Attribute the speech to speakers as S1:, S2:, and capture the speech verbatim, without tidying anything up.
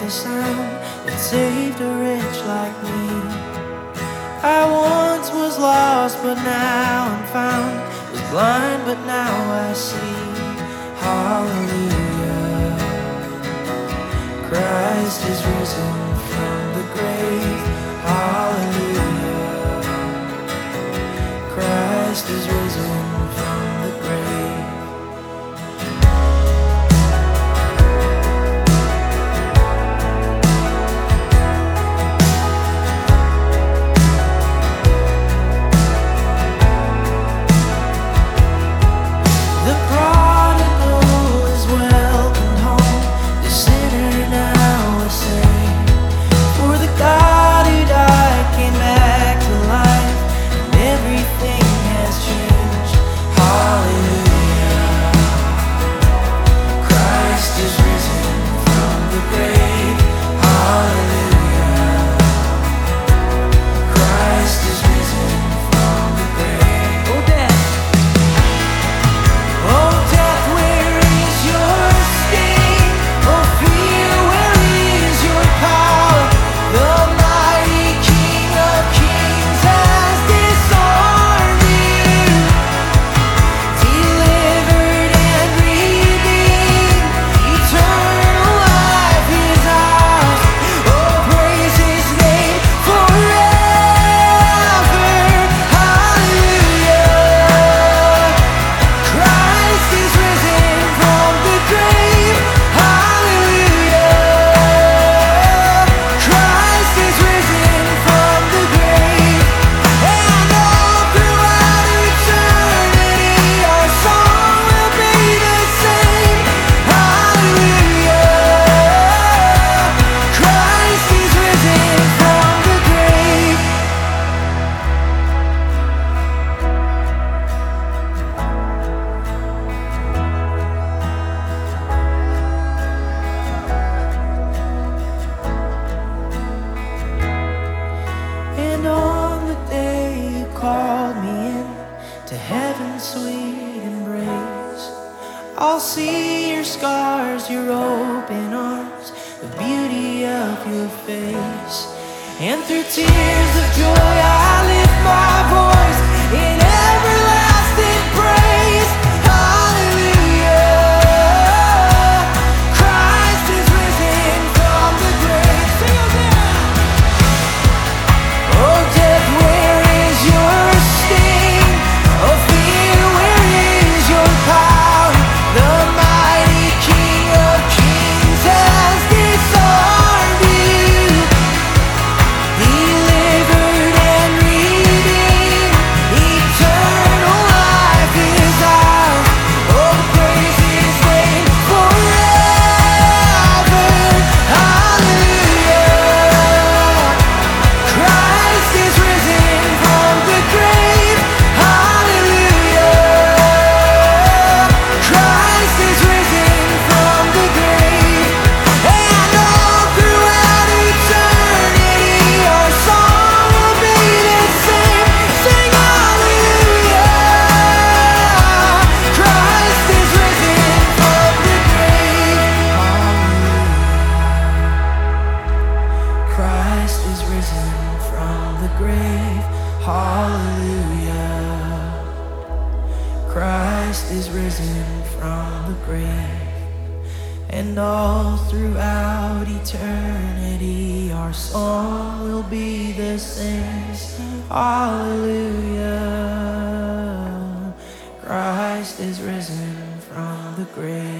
S1: the sound that saved a wretch like me. I once was lost, but now I'm found, was blind, but now I see. Hallelujah, Christ is risen from the grave. Hallelujah, Christ is risen from the grave. The prodigal is welcomed home, the sinner now is saved. For the God who died came back to life, and everything has changed. Hallelujah, Christ is risen from the grave. Hallelujah, Christ is risen from the grave. Oh, death! Oh, death, where is your sting? Oh, fear, where is your power? The mighty King of Kings has disarmed you, delivered and redeemed. Eternal life is ours. Oh, praise His name forever. Hallelujah, Christ is risen from the grave. Hallelujah, Christ is risen from the grave. And all throughout eternity our song will be the same. Hallelujah, Christ is risen from the grave. And on the day you called me in to heaven's sweet embrace, I'll see your scars, your open arms, the beauty of your face. And through tears of joy I lift my voice in everlasting praise. Hallelujah, Christ is risen from the grave. Sing it again. Oh, death, where is your sting? Oh, fear, where is your power? The mighty King of Kings has disarmed you, delivered and redeemed. Eternal life is ours. Oh, praise His name forever. Hallelujah, Christ is risen from the grave. Hallelujah, Christ is risen from the grave. And all throughout eternity our song will be the same. Sing hallelujah, Christ is risen from the grave. Hallelujah, Christ is risen from the grave. Hallelujah, Christ is risen from the grave. And all throughout eternity our song will be the same. Hallelujah, Christ is risen from the grave.